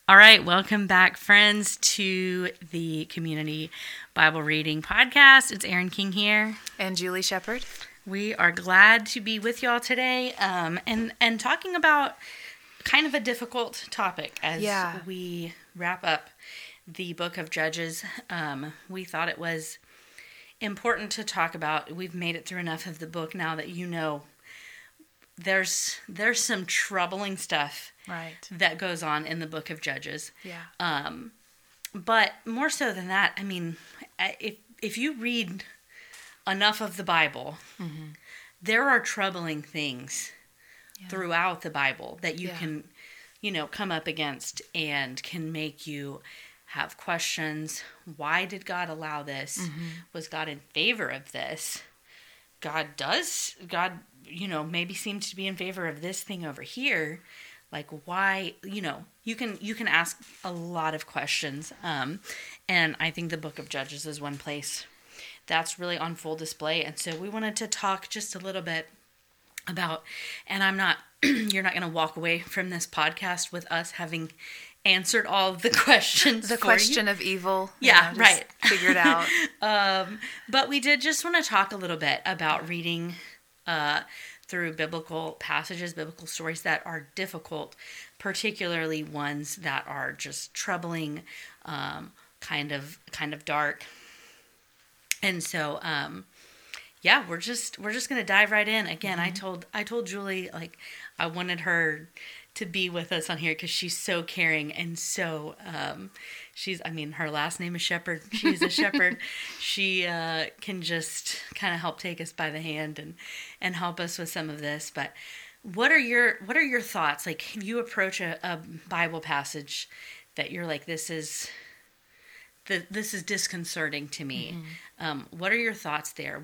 All right, welcome back, friends, to the Community Bible Reading Podcast. It's Erin King here. And Julie Shepard. We are glad to be with y'all today and talking about kind of a difficult topic as we wrap up the book of Judges. We thought it was important to talk about. We've made it through enough of the book now that you know there's some troubling stuff that goes on in the book of Judges. Yeah. But more so than that, I mean, if you read enough of the Bible, there are troubling things throughout the Bible that you can, come up against and can make you have questions. Why did God allow this? Was God in favor of this? God, maybe seems to be in favor of this thing over here. Like, why, you can ask a lot of questions. And I think the book of Judges is one place that's really on full display. And so we wanted to talk just a little bit about, and you're not going to walk away from this podcast with us having answered all of the questions. The question of evil. Right. Figured out. But we did just want to talk a little bit about reading through biblical passages, biblical stories that are difficult, particularly ones that are just troubling, kind of dark. And so, we're just going to dive right in. Again, I told Julie, like, I wanted her to be with us on here because she's so caring and so, her last name is Shepherd. She's a shepherd. She can just kind of help take us by the hand and help us with some of this. But what are your thoughts? Like, you approach a Bible passage that you're like, this is disconcerting to me. What are your thoughts there?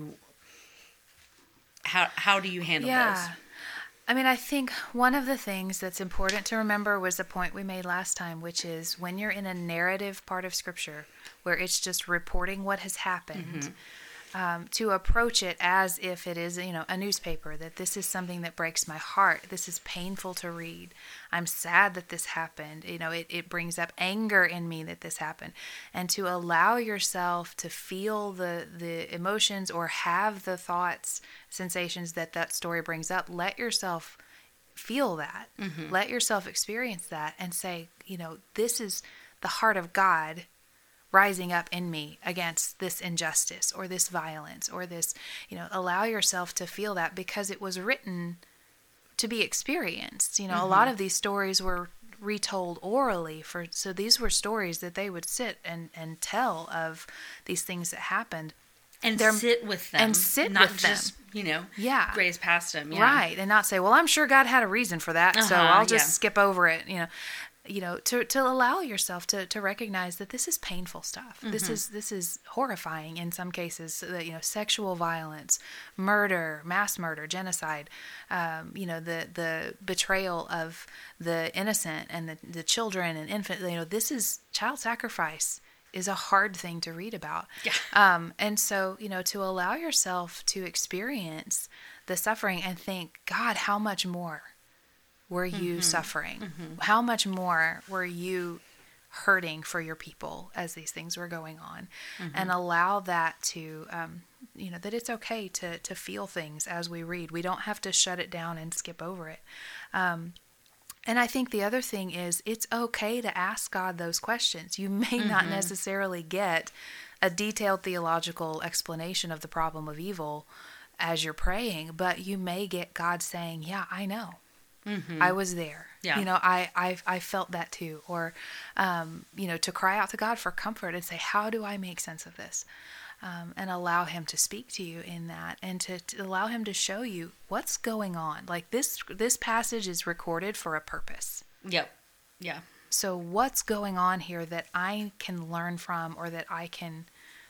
How do you handle those? I mean, I think one of the things that's important to remember was the point we made last time, which is when you're in a narrative part of Scripture where it's just reporting what has happened, to approach it as if it is, a newspaper, that this is something that breaks my heart. This is painful to read. I'm sad that this happened. It brings up anger in me that this happened. And to allow yourself to feel the emotions or have the thoughts, sensations that story brings up, let yourself feel that. Let yourself experience that and say, this is the heart of God rising up in me against this injustice or this violence or this, allow yourself to feel that because it was written to be experienced. A lot of these stories were retold orally so these were stories that they would sit and tell of these things that happened. And sit with them. Not just, graze past them. Yeah. Right. And not say, well, I'm sure God had a reason for that, so I'll just skip over it, to allow yourself to recognize that this is painful stuff. This is horrifying in some cases. Sexual violence, murder, mass murder, genocide. The betrayal of the innocent and the children and infant. This is child sacrifice is a hard thing to read about. Yeah. And so to allow yourself to experience the suffering and think, God, how much more were you suffering? How much more were you hurting for your people as these things were going on? And allow that to, that it's okay to feel things as we read. We don't have to shut it down and skip over it. And I think the other thing is it's okay to ask God those questions. You may not necessarily get a detailed theological explanation of the problem of evil as you're praying, but you may get God saying, yeah, I know. I was there. Yeah. I felt that too. Or, to cry out to God for comfort and say, how do I make sense of this? And allow him to speak to you in that and to allow him to show you what's going on. Like this passage is recorded for a purpose. Yep. Yeah. So what's going on here that I can learn from or that I can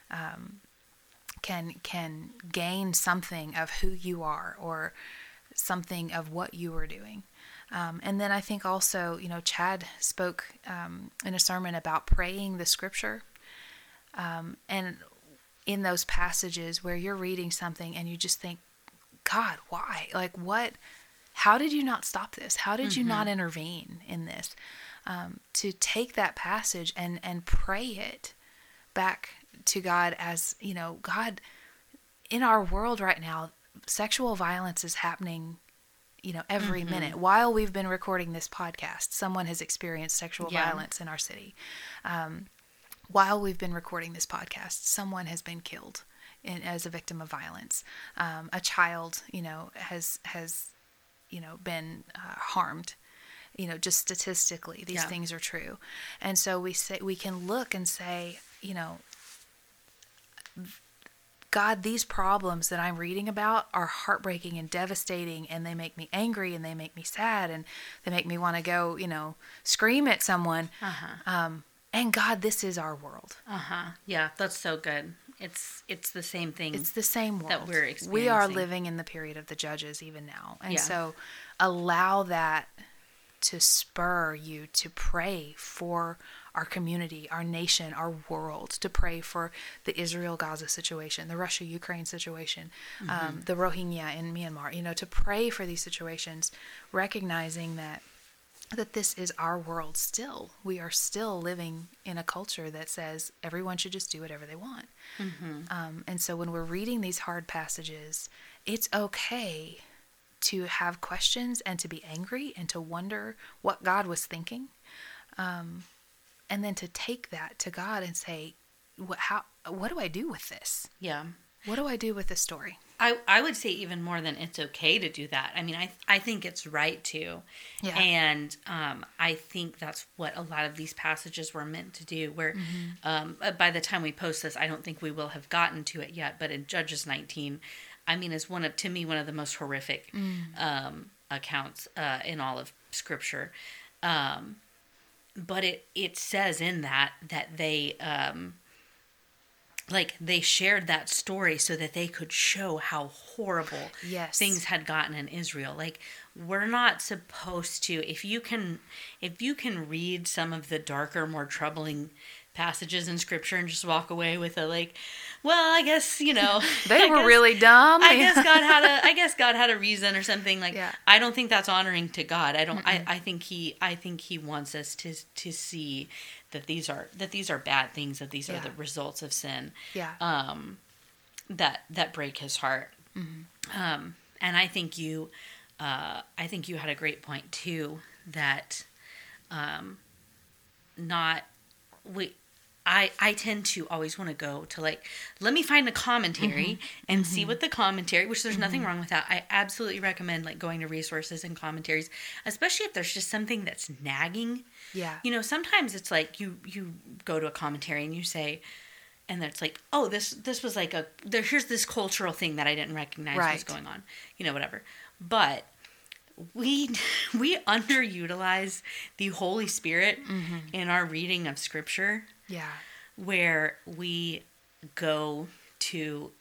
gain something of who you are or something of what you were doing. And then I think also, Chad spoke in a sermon about praying the scripture. And in those passages where you're reading something and you just think, God, why? Like what? How did you not stop this? How did you not intervene in this? to take that passage and pray it back to God as, God, in our world right now, sexual violence is happening, every minute. While we've been recording this podcast, someone has experienced sexual violence in our city. While we've been recording this podcast, someone has been killed as a victim of violence. A child, has been harmed. Just statistically, these things are true. And so we can look and say, God, these problems that I'm reading about are heartbreaking and devastating, and they make me angry, and they make me sad, and they make me want to go, scream at someone. And God, this is our world. Yeah, that's so good. It's the same thing. It's the same world that we're experiencing. We are living in the period of the judges even now. And so allow that to spur you to pray for our community, our nation, our world, to pray for the Israel-Gaza situation, the Russia-Ukraine situation, the Rohingya in Myanmar, to pray for these situations, recognizing that this is our world still. We are still living in a culture that says everyone should just do whatever they want. And so when we're reading these hard passages, it's okay to have questions and to be angry and to wonder what God was thinking. And then to take that to God and say, what do I do with this? Yeah. What do I do with this story? I would say even more than it's okay to do that. I mean, I think it's right to. Yeah. And I think that's what a lot of these passages were meant to do, where by the time we post this, I don't think we will have gotten to it yet, but in Judges 19, I mean, is one of the most horrific accounts in all of Scripture. But it says in that they they shared that story so that they could show how horrible things had gotten in Israel. Like, we're not supposed to, if you can read some of the darker, more troubling passages in Scripture and just walk away with well, I guess, they were really dumb. I guess God had a reason or something. I don't think that's honoring to God. I think he wants us to see that these are bad things, that these are the results of sin. Yeah. That break his heart. And I think you had a great point too, that I tend to always want to go to let me find a commentary and see what the commentary, which there's nothing wrong with that. I absolutely recommend going to resources and commentaries, especially if there's just something that's nagging. Yeah. Sometimes it's you go to a commentary and you say, and it's oh, this was here's this cultural thing that I didn't recognize was going on, whatever. But we underutilize the Holy Spirit in our reading of Scripture. Yeah. Where we go to,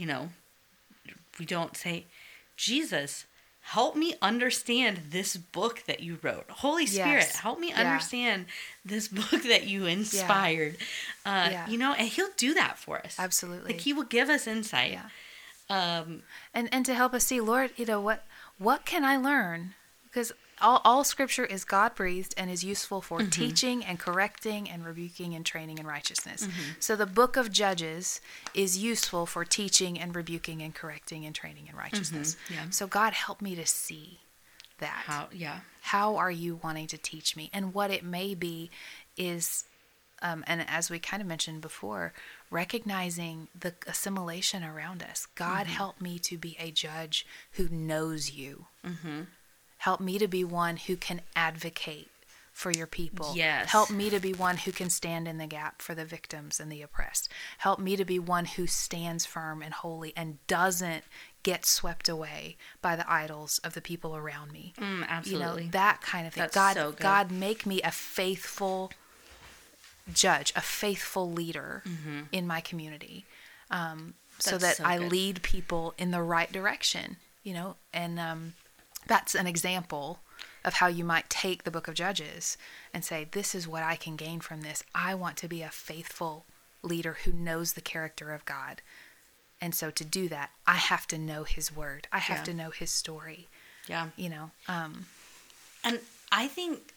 we don't say, Jesus, help me understand this book that you wrote. Holy Spirit, help me understand this book that you inspired. And he'll do that for us. Absolutely. He will give us insight. Yeah. And to help us see, Lord, what can I learn? Because all Scripture is God-breathed and is useful for teaching and correcting and rebuking and training in righteousness. So the book of Judges is useful for teaching and rebuking and correcting and training in righteousness. So God, help me to see that. How are you wanting to teach me? And what it may be is, and as we kind of mentioned before, recognizing the assimilation around us. God, help me to be a judge who knows you. Help me to be one who can advocate for your people. Yes. Help me to be one who can stand in the gap for the victims and the oppressed. Help me to be one who stands firm and holy and doesn't get swept away by the idols of the people around me. Absolutely. That kind of thing. That's God, so good. God, make me a faithful judge, a faithful leader in my community, so that I lead people in the right direction, and that's an example of how you might take the book of Judges and say, this is what I can gain from this. I want to be a faithful leader who knows the character of God. And so to do that, I have to know his word. I have to know his story. Yeah. And I think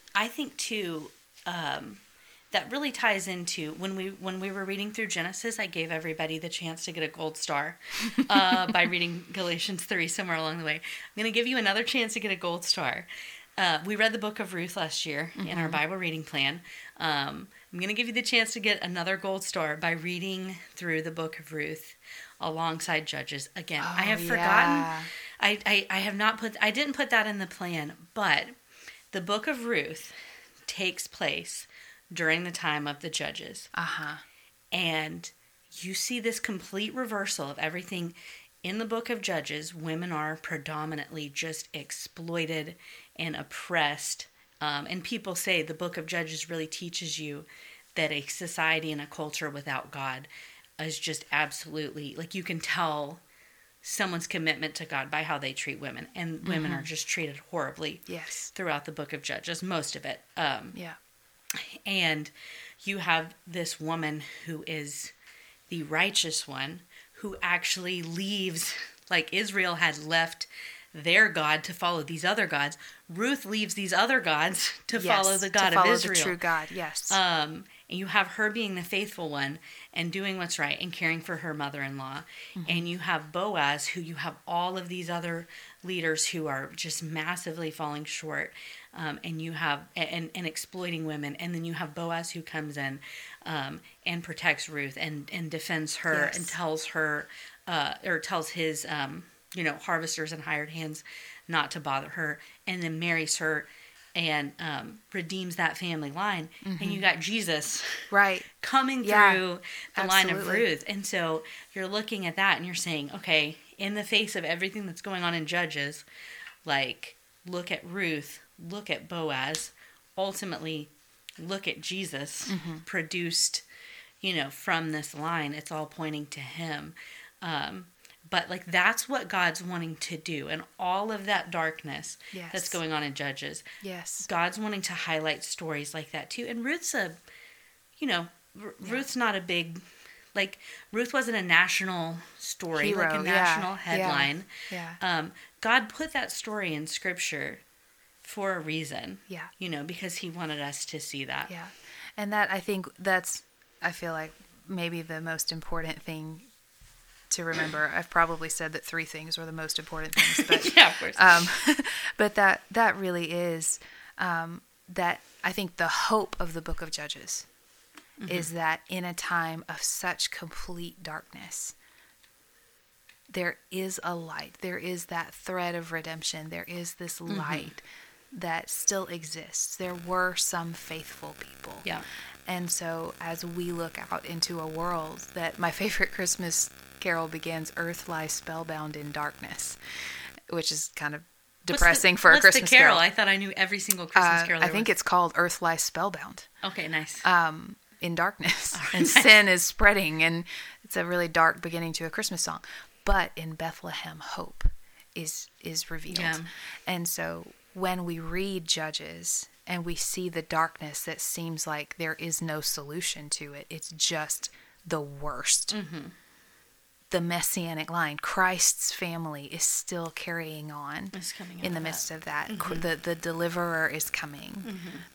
I think too, that really ties into when we were reading through Genesis. I gave everybody the chance to get a gold star by reading Galatians 3 somewhere along the way. I'm going to give you another chance to get a gold star. We read the book of Ruth last year in our Bible reading plan. I'm going to give you the chance to get another gold star by reading through the book of Ruth alongside Judges. Again, I have forgotten. I didn't put that in the plan, but the book of Ruth takes place during the time of the Judges. And you see this complete reversal of everything. In the book of Judges, women are predominantly just exploited and oppressed. And people say the book of Judges really teaches you that a society and a culture without God is just absolutely, like, you can tell someone's commitment to God by how they treat women. And women are just treated horribly throughout the book of Judges, most of it. And you have this woman who is the righteous one who actually leaves, like Israel had left their God to follow these other gods. Ruth leaves these other gods to follow the God of Israel. The true God, yes. And you have her being the faithful one and doing what's right and caring for her mother-in-law. And you have Boaz, who you have all of these other leaders who are just massively falling short. And you have and exploiting women. And then you have Boaz who comes in and protects Ruth and defends her and tells her or tells his harvesters and hired hands not to bother her, and then marries her and redeems that family line. And you got Jesus coming through the line of Ruth. And so you're looking at that and you're saying, okay, in the face of everything that's going on in Judges, like, look at Ruth, look at Boaz, ultimately look at Jesus produced, from this line. It's all pointing to him. But, like, that's what God's wanting to do. And all of that darkness that's going on in Judges. God's wanting to highlight stories like that, too. And Ruth's Ruth's not a big, like, Ruth wasn't a national story, hero, like a national headline. God put that story in Scripture for a reason. Because he wanted us to see that. And that, I feel like maybe the most important thing to remember. I've probably said that 3 things were the most important things, but of course. But that really is that I think the hope of the book of Judges is that in a time of such complete darkness, there is a light. There is that thread of redemption. There is this light that still exists. There were some faithful people. And so as we look out into a world that my favorite Christmas carol begins, "Earth lies spellbound in darkness," which is kind of depressing for a Christmas carol. I thought I knew every single Christmas carol. I think it's called "Earth Lies Spellbound." Okay, nice. In darkness. And sin is spreading, and it's a really dark beginning to a Christmas song. But in Bethlehem, hope is revealed. And so when we read Judges and we see the darkness that seems like there is no solution to it, it's just the worst. The Messianic line, Christ's family, is still carrying on in the midst of that. The deliverer is coming.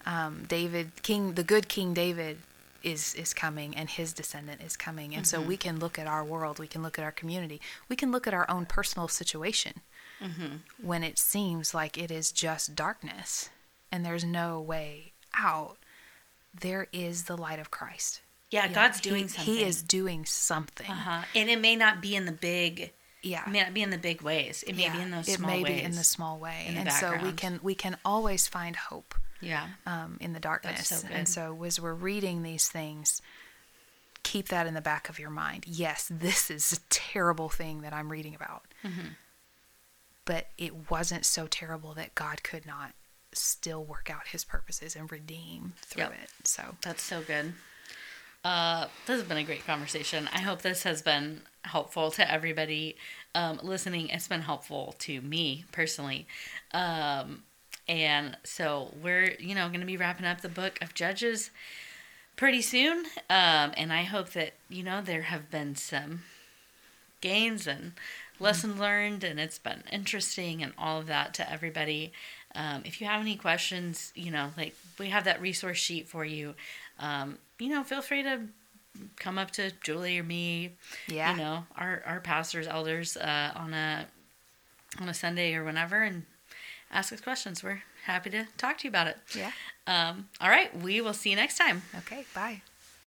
The good King David is coming, and his descendant is coming. And so we can look at our world, we can look at our community, we can look at our own personal situation when it seems like it is just darkness and there's no way out. There is the light of Christ. God's doing something. He is doing something. And it may not be in the big it may not be in the big ways. It may be in those small ways. It may be in the small way. And so we can always find hope in the darkness. That's so good. And so as we're reading these things, keep that in the back of your mind. Yes, this is a terrible thing that I'm reading about. But it wasn't so terrible that God could not still work out his purposes and redeem through it. So that's so good. This has been a great conversation. I hope this has been helpful to everybody listening. It's been helpful to me personally. And so we're, going to be wrapping up the book of Judges pretty soon. And I hope that, there have been some gains and lessons learned, and it's been interesting and all of that to everybody. If you have any questions, like we have that resource sheet for you. Feel free to come up to Julie or me. Yeah. Our pastors, elders, on a Sunday or whenever, and ask us questions. We're happy to talk to you about it. Yeah. All right. We will see you next time. Okay. Bye.